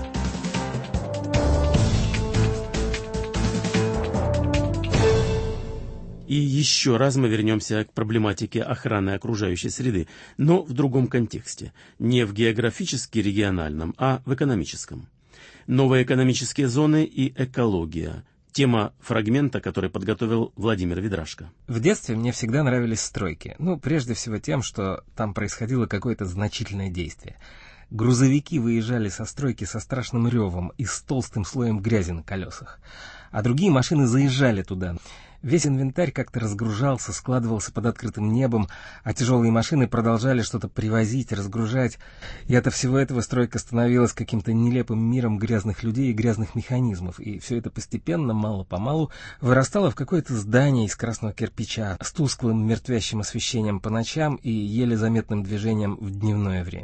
И еще раз мы вернемся к проблематике охраны окружающей среды, но в другом контексте, не в географически-региональном, а в экономическом. Новые экономические зоны и экология – тема фрагмента, который подготовил Владимир Ведрашко. В детстве мне всегда нравились стройки. Прежде всего тем, что там происходило какое-то значительное действие. Грузовики выезжали со стройки со страшным ревом и с толстым слоем грязи на колесах. А другие машины заезжали туда. Весь инвентарь как-то разгружался, складывался под открытым небом, а тяжелые машины продолжали что-то привозить, разгружать. И от всего этого стройка становилась каким-то нелепым миром грязных людей и грязных механизмов. И все это постепенно, мало-помалу, вырастало в какое-то здание из красного кирпича с тусклым мертвящим освещением по ночам и еле заметным движением в дневное время.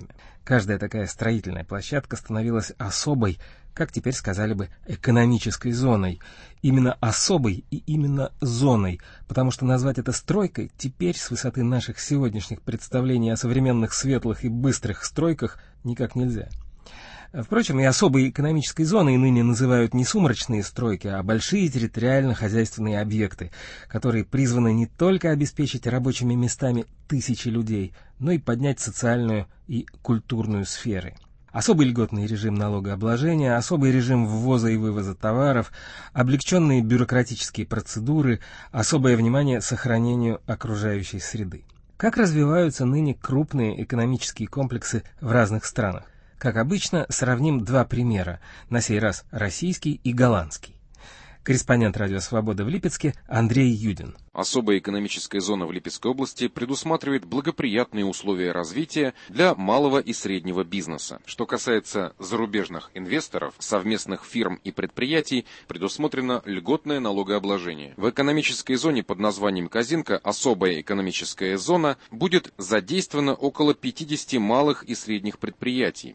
Каждая такая строительная площадка становилась особой, как теперь сказали бы, экономической зоной. Именно особой и именно зоной, потому что назвать это стройкой теперь с высоты наших сегодняшних представлений о современных светлых и быстрых стройках никак нельзя. Впрочем, и особой экономической зоной ныне называют не сумрачные стройки, а большие территориально-хозяйственные объекты, которые призваны не только обеспечить рабочими местами тысячи людей, но и поднять социальную и культурную сферы. Особый льготный режим налогообложения, особый режим ввоза и вывоза товаров, облегченные бюрократические процедуры, особое внимание сохранению окружающей среды. Как развиваются ныне крупные экономические комплексы в разных странах? Как обычно, сравним два примера, на сей раз российский и голландский. Корреспондент «Радио Свобода» в Липецке Андрей Юдин. Особая экономическая зона в Липецкой области предусматривает благоприятные условия развития для малого и среднего бизнеса. Что касается зарубежных инвесторов, совместных фирм и предприятий, предусмотрено льготное налогообложение. В экономической зоне под названием Козинка особая экономическая зона будет задействовано около 50 малых и средних предприятий.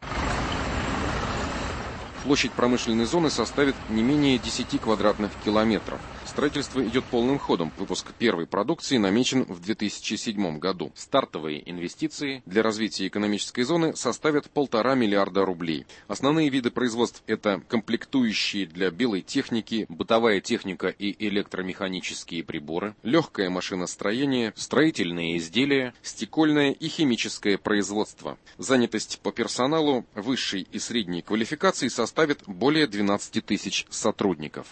Площадь промышленной зоны составит не менее 10 квадратных километров. Строительство идет полным ходом. Выпуск первой продукции намечен в 2007 году. Стартовые инвестиции для развития экономической зоны составят 1,5 миллиарда рублей. Основные виды производств – это комплектующие для белой техники, бытовая техника и электромеханические приборы, легкое машиностроение, строительные изделия, стекольное и химическое производство. Занятость по персоналу высшей и средней квалификации составит более 12 тысяч сотрудников.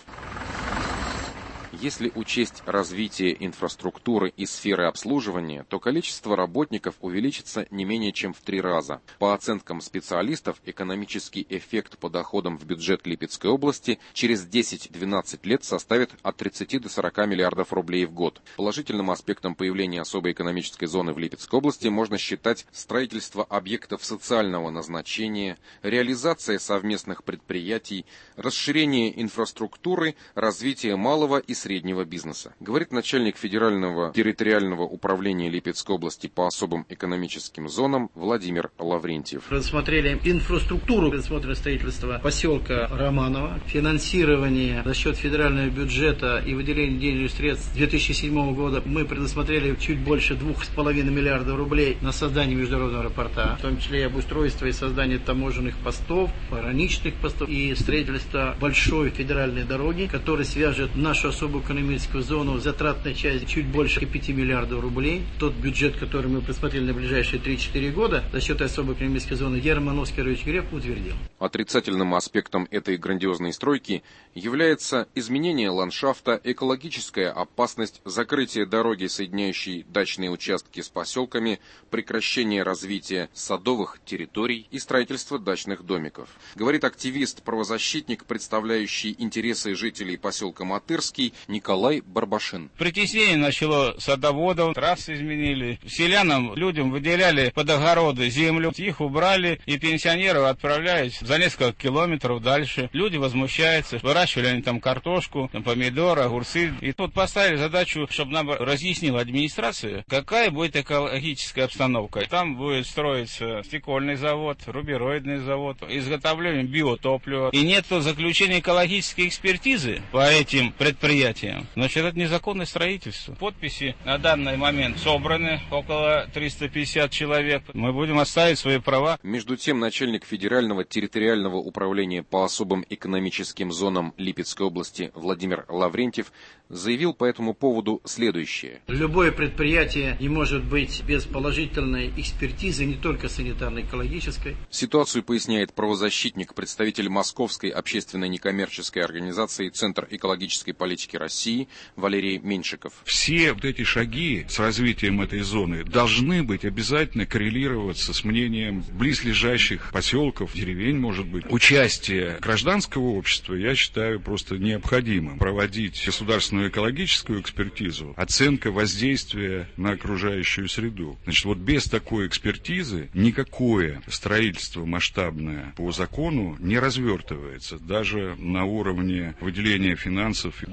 Если учесть развитие инфраструктуры и сферы обслуживания, то количество работников увеличится не менее чем в 3 раза. По оценкам специалистов, экономический эффект по доходам в бюджет Липецкой области через 10-12 лет составит от 30 до 40 миллиардов рублей в год. Положительным аспектом появления особой экономической зоны в Липецкой области можно считать строительство объектов социального назначения, реализация совместных предприятий, расширение инфраструктуры, развитие малого и среднего бизнеса. Говорит начальник Федерального территориального управления Липецкой области по особым экономическим зонам Владимир Лаврентьев. Предусмотрели инфраструктуру, предусмотрено строительство поселка Романово, финансирование за счет федерального бюджета и выделение денежных средств 2007 года. Мы предусмотрели чуть больше 2,5 миллиарда рублей на создание международного аэропорта, в том числе и обустройство и создание таможенных постов, пограничных постов и строительство большой федеральной дороги, которая свяжет нашу особую экономическую зону, затратная часть чуть больше 5 миллиардов рублей. Тот бюджет, который мы просмотрели на ближайшие 3-4 года, за счет особой экономической зоны Герман Оскарович Греф утвердил. Отрицательным аспектом этой грандиозной стройки является изменение ландшафта, экологическая опасность, закрытие дороги, соединяющей дачные участки с поселками, прекращение развития садовых территорий и строительство дачных домиков. Говорит активист-правозащитник, представляющий интересы жителей поселка Матырский, Николай Барбашин. Притеснение начало садоводов, трассы изменили. Селянам, людям выделяли под огороды землю, их убрали, и пенсионеров отправляют за несколько километров дальше. Люди возмущаются, выращивали они там картошку, там помидоры, огурцы. И тут поставили задачу, чтобы нам разъяснила администрация, какая будет экологическая обстановка. Там будет строиться стекольный завод, рубероидный завод, изготовление биотоплива. И нет заключения экологической экспертизы по этим предприятиям. Значит, это незаконное строительство. Подписи на данный момент собраны, около 350 человек. Мы будем отстаивать свои права. Между тем, начальник Федерального территориального управления по особым экономическим зонам Липецкой области Владимир Лаврентьев заявил по этому поводу следующее. Любое предприятие не может быть без положительной экспертизы, не только санитарно-экологической. Ситуацию поясняет правозащитник, представитель Московской общественной некоммерческой организации «Центр экологической политики России» Валерий Меньшиков. Все вот эти шаги с развитием этой зоны должны быть обязательно коррелироваться с мнением близлежащих поселков, деревень, может быть. Участие гражданского общества, я считаю, просто необходимым. Проводить государственную экологическую экспертизу, оценка воздействия на окружающую среду. Значит, вот без такой экспертизы никакое строительство масштабное по закону не развертывается. Даже на уровне выделения финансов город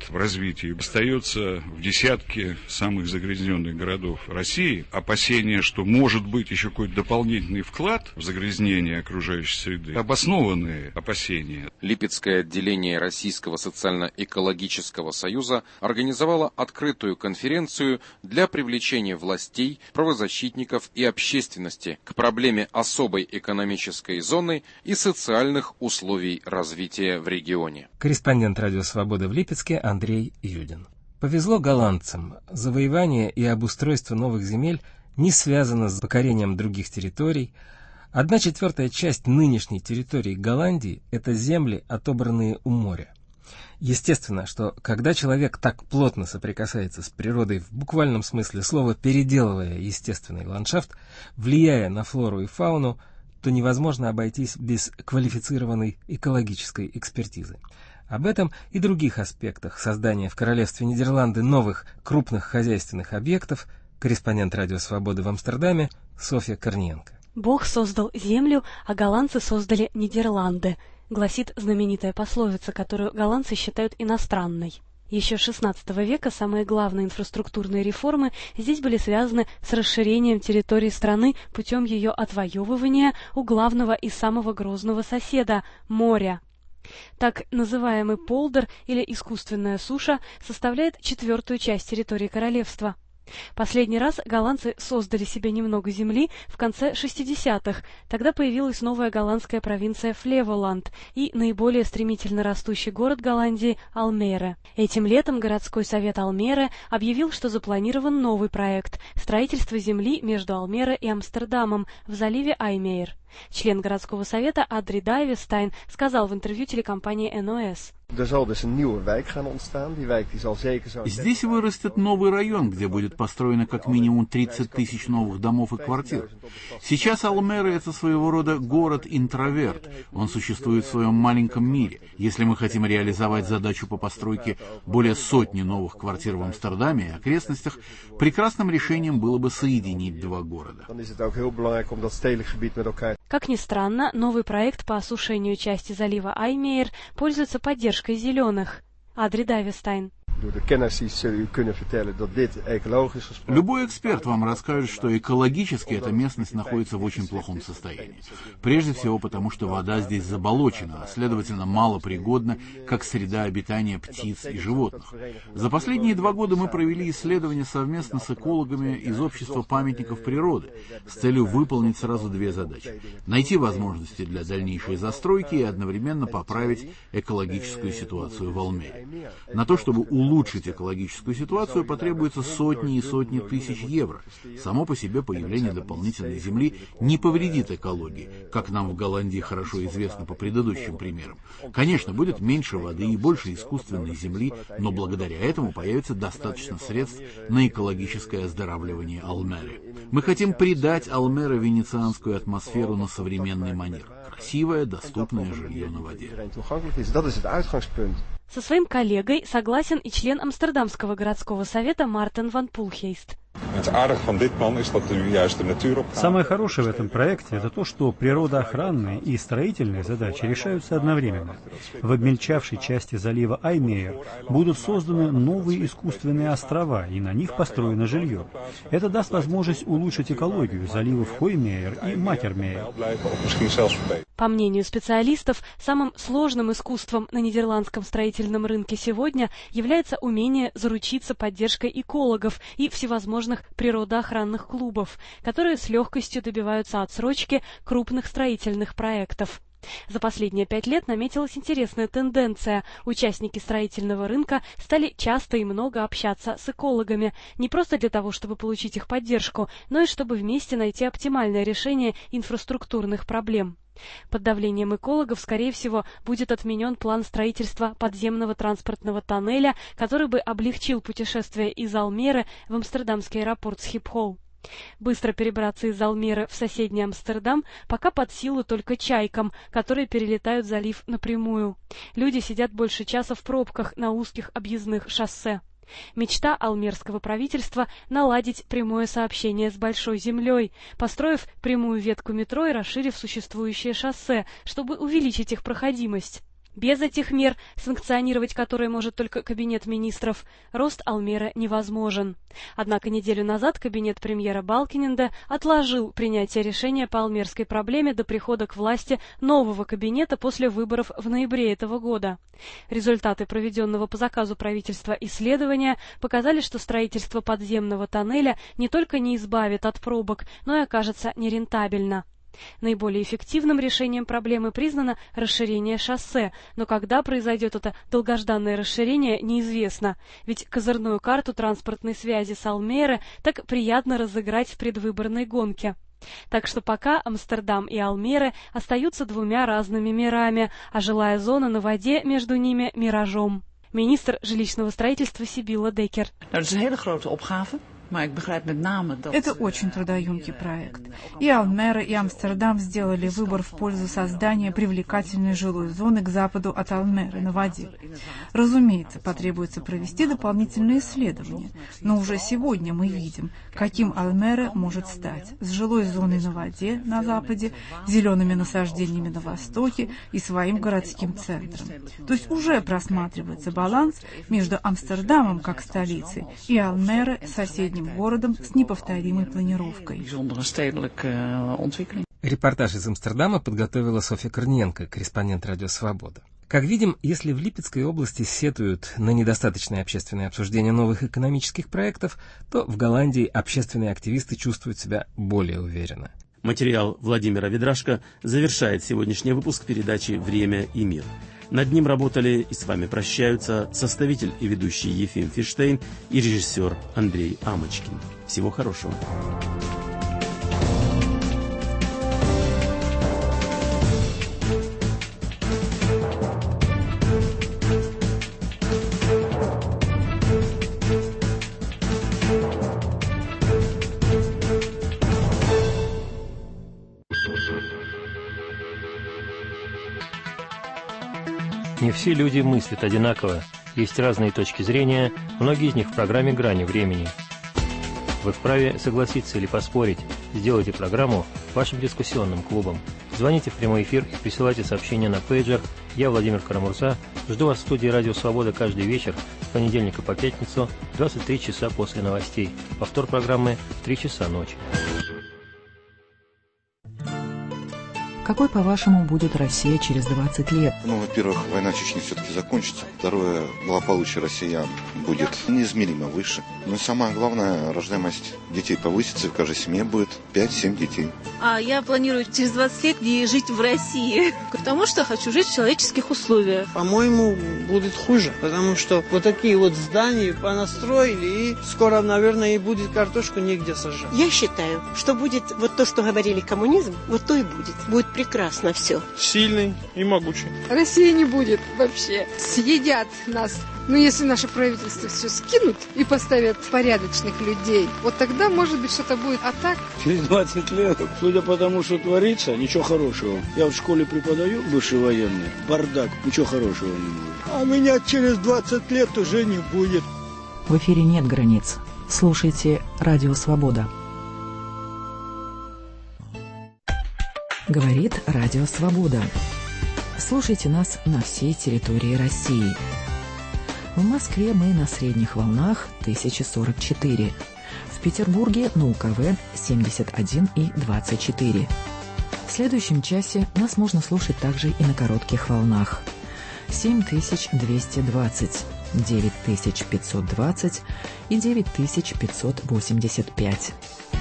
в развитии, остается в десятке самых загрязненных городов России. Опасения, что может быть еще какой-то дополнительный вклад в загрязнение окружающей среды, обоснованные опасения. Липецкое отделение Российского социально-экологического союза организовало открытую конференцию для привлечения властей, правозащитников и общественности к проблеме особой экономической зоны и социальных условий развития в регионе. Корреспондент «Радио Свобода» в Липецке Андрей Юдин. Повезло голландцам. Завоевание и обустройство новых земель не связано с покорением других территорий. 1/4 часть нынешней территории Голландии – это земли, отобранные у моря. Естественно, что когда человек так плотно соприкасается с природой в буквальном смысле слова, переделывая естественный ландшафт, влияя на флору и фауну, то невозможно обойтись без квалифицированной экологической экспертизы. Об этом и других аспектах создания в Королевстве Нидерланды новых крупных хозяйственных объектов корреспондент «Радио Свободы» в Амстердаме Софья Корниенко. «Бог создал землю, а голландцы создали Нидерланды», гласит знаменитая пословица, которую голландцы считают иностранной. Еще с XVI века самые главные инфраструктурные реформы здесь были связаны с расширением территории страны путем ее отвоевывания у главного и самого грозного соседа – моря. Так называемый полдер или искусственная суша составляет 1/4 часть территории королевства. Последний раз голландцы создали себе немного земли в конце 60-х. Тогда появилась новая голландская провинция Флеволанд и наиболее стремительно растущий город Голландии Алмере. Этим летом городской совет Алмере объявил, что запланирован новый проект – строительство земли между Алмере и Амстердамом в заливе Аймейр. Член городского совета Адри Дайвестайн сказал в интервью телекомпании НОС. Здесь вырастет новый район, где будет построено как минимум 30 тысяч новых домов и квартир. Сейчас Алмере – это своего рода город-интроверт. Он существует в своем маленьком мире. Если мы хотим реализовать задачу по постройке более 100 новых квартир в Амстердаме и окрестностях, прекрасным решением было бы соединить два города. Как ни странно, новый проект по осушению части залива Аймейр пользуется поддержкой зеленых. Адри Дайвестайн. Любой эксперт вам расскажет, что экологически эта местность находится в очень плохом состоянии. Прежде всего потому, что вода здесь заболочена, а следовательно малопригодна как среда обитания птиц и животных. За последние 2 года мы провели исследования совместно с экологами из Общества памятников природы с целью выполнить сразу 2 задачи. Найти возможности для дальнейшей застройки и одновременно поправить экологическую ситуацию в Алмере. На то, чтобы улучшить экологическую ситуацию, потребуется сотни и сотни тысяч евро. Само по себе появление дополнительной земли не повредит экологии, как нам в Голландии хорошо известно по предыдущим примерам. Конечно, будет меньше воды и больше искусственной земли, но благодаря этому появится достаточно средств на экологическое оздоравливание Алмере. Мы хотим придать Алмере венецианскую атмосферу на современный манер. Красивое, доступное жилье на воде. Со своим коллегой согласен и член Амстердамского городского совета Мартен ван Пулхейст. Самое хорошее в этом проекте – это то, что природоохранные и строительные задачи решаются одновременно. В обмельчавшей части залива Аймейр будут созданы новые искусственные острова, и на них построено жилье. Это даст возможность улучшить экологию заливов Хоймейр и Макермейр. По мнению специалистов, самым сложным искусством на нидерландском строительном рынке сегодня является умение заручиться поддержкой экологов и всевозможных природоохранных клубов, которые с легкостью добиваются отсрочки крупных строительных проектов. За последние 5 лет наметилась интересная тенденция. Участники строительного рынка стали часто и много общаться с экологами, не просто для того, чтобы получить их поддержку, но и чтобы вместе найти оптимальное решение инфраструктурных проблем. Под давлением экологов, скорее всего, будет отменен план строительства подземного транспортного тоннеля, который бы облегчил путешествие из Алмеры в амстердамский аэропорт Схипхол. Быстро перебраться из Алмеры в соседний Амстердам пока под силу только чайкам, которые перелетают залив напрямую. Люди сидят больше часа в пробках на узких объездных шоссе. Мечта алмерского правительства – наладить прямое сообщение с Большой землей, построив прямую ветку метро и расширив существующее шоссе, чтобы увеличить их проходимость. Без этих мер, санкционировать которые может только Кабинет министров, рост Алмеры невозможен. Однако неделю назад кабинет премьера Балкиненда отложил принятие решения по алмерской проблеме до прихода к власти нового кабинета после выборов в ноябре этого года. Результаты проведенного по заказу правительства исследования показали, что строительство подземного тоннеля не только не избавит от пробок, но и окажется нерентабельно. Наиболее эффективным решением проблемы признано расширение шоссе, но когда произойдет это долгожданное расширение, неизвестно, ведь козырную карту транспортной связи с Алмеры так приятно разыграть в предвыборной гонке. Так что пока Амстердам и Алмера остаются двумя разными мирами, а жилая зона на воде между ними миражом. Министр жилищного строительства Сибилла Деккер. Это очень трудоемкий проект. И Алмера, и Амстердам сделали выбор в пользу создания привлекательной жилой зоны к западу от Алмеры на воде. Разумеется, потребуется провести дополнительные исследования, но уже сегодня мы видим, каким Алмера может стать, с жилой зоной на воде на западе, зелеными насаждениями на востоке и своим городским центром. То есть уже просматривается баланс между Амстердамом как столицей и Алмерой, соседней городом с неповторимой планировкой. Репортаж из Амстердама подготовила Софья Корниенко, корреспондент «Радио Свобода». Как видим, если в Липецкой области сетуют на недостаточное общественное обсуждение новых экономических проектов, то в Голландии общественные активисты чувствуют себя более уверенно. Материал Владимира Ведрашко завершает сегодняшний выпуск передачи «Время и мир». Над ним работали и с вами прощаются составитель и ведущий Ефим Фиштейн и режиссер Андрей Амочкин. Всего хорошего. Не все люди мыслят одинаково, есть разные точки зрения, многие из них в программе «Грани времени». Вы вправе согласиться или поспорить, сделайте программу вашим дискуссионным клубом. Звоните в прямой эфир и присылайте сообщения на пейджер. Я, Владимир Карамурза, жду вас в студии «Радио Свобода» каждый вечер с понедельника по пятницу, 23 часа после новостей. Повтор программы в 3 часа ночи. Какой, по-вашему, будет Россия через 20 лет? Во-первых, война в Чечне все-таки закончится. Второе, благополучие россиян будет неизмеримо выше. Но самое главное, рождаемость детей повысится, в каждой семье будет 5-7 детей. А я планирую через 20 лет не жить в России, потому что хочу жить в человеческих условиях. По-моему, будет хуже, потому что вот такие вот здания понастроили, и скоро, наверное, и будет картошку негде сажать. Я считаю, что будет вот то, что говорили коммунизм, вот то и будет. Будет прекрасно все. Сильный и могучий. России не будет вообще. Съедят нас. Но если наше правительство все скинут и поставят порядочных людей, вот тогда, может быть, что-то будет. А так... Через 20 лет, судя по тому, что творится, ничего хорошего. Я в школе преподаю, бывший военный. Бардак, ничего хорошего не будет. А меня через 20 лет уже не будет. В эфире нет границ. Слушайте «Радио Свобода». Говорит «Радио Свобода». Слушайте нас на всей территории России. В Москве мы на средних волнах 1044. В Петербурге на УКВ 71 и 24. В следующем часе нас можно слушать также и на коротких волнах. 7220, 9520 и 9585.